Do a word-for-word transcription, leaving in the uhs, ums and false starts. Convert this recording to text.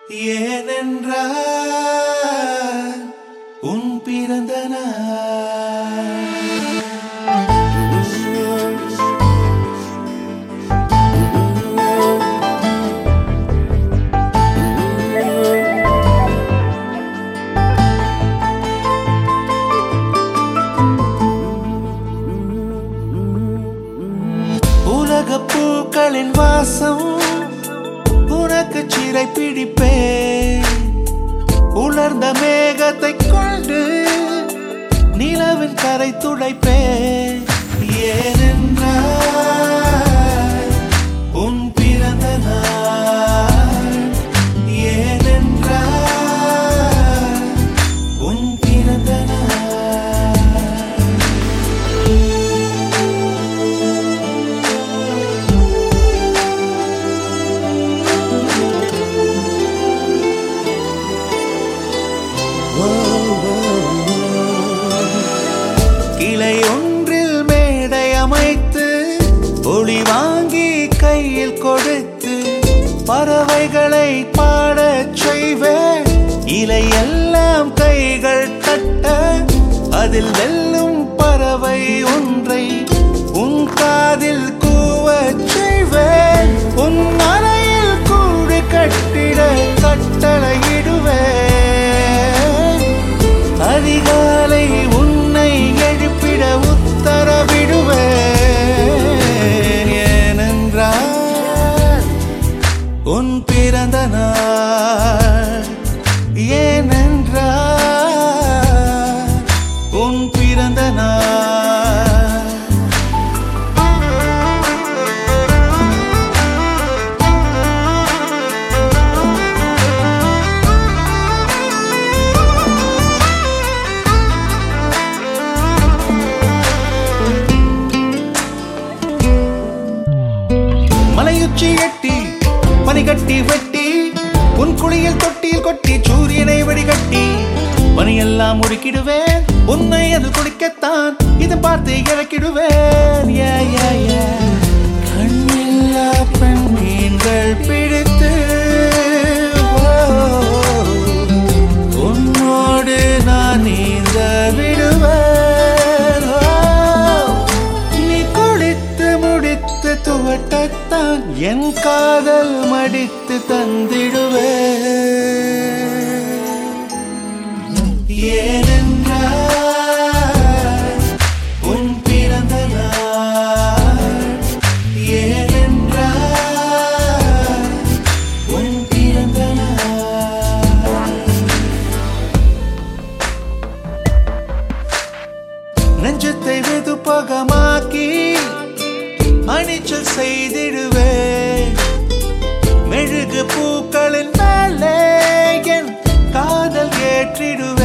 ஏனென்றால் உன் பிறந்த நாள். உலகப் பூக்களின் வாசம் உனக்கு சிறை பிடிப்பேன். உலர்ந்த மேகத்தை கொண்டு நிலவின் கரை துடைப்பேன். ஏனென்றால் உன் பிறந்த நாள். ஏனென்றால் உன் பிறந்த நாள். கிளை ஒன்றில் மேடை அமைத்து ஒளி வாங்கி கையில் கொடுத்து பறவைகளை பாடச் செய்வேன். இலை எல்லாம் கைகள் தட்ட அதில் வெல்லும் பறவை ஒன்றை உன் காதில் கூவச் செய்வேன். உன் அறையில் கூடு கட்டிட கட்டளையிடுவேன். அதிகாலை உன்னை எழுப்பிட உத்தரவிடுவேன். ஏனென்றால் உன் பிறந்த நாள். ஏனென்றால் உன் பிறந்த நாள். மலையுச்சி எட்டி பனிகட்டி வெட்டி உன் குளியில் தொட்டியில் கொட்டி சூரியனை வடிகட்டி பனியெல்லாம் முடுக்கிடுவேன். உன்னை அது குடிக்கத்தான் இது பார்த்து இறக்கிடுவேன். கண்ணில்லா பெண் மீன்கள் பிடித்து உன்னோடு நான் நீந்த விடுவேன். நீ குளித்து முடித்து துவட்டத்தான் என் காதல் மடித்து தந்திடுவேன். ஏனென்றால் உன் பிறந்த நாள். ஏனென்றால் உன் பிறந்த நாள். நெஞ்சத்தை வெதுப்பகமாக்கி அணிச்சல் செய்திடுவேன். மெழுகு பூக்களின் மேலே என் காதல் ஏற்றிடுவேன்.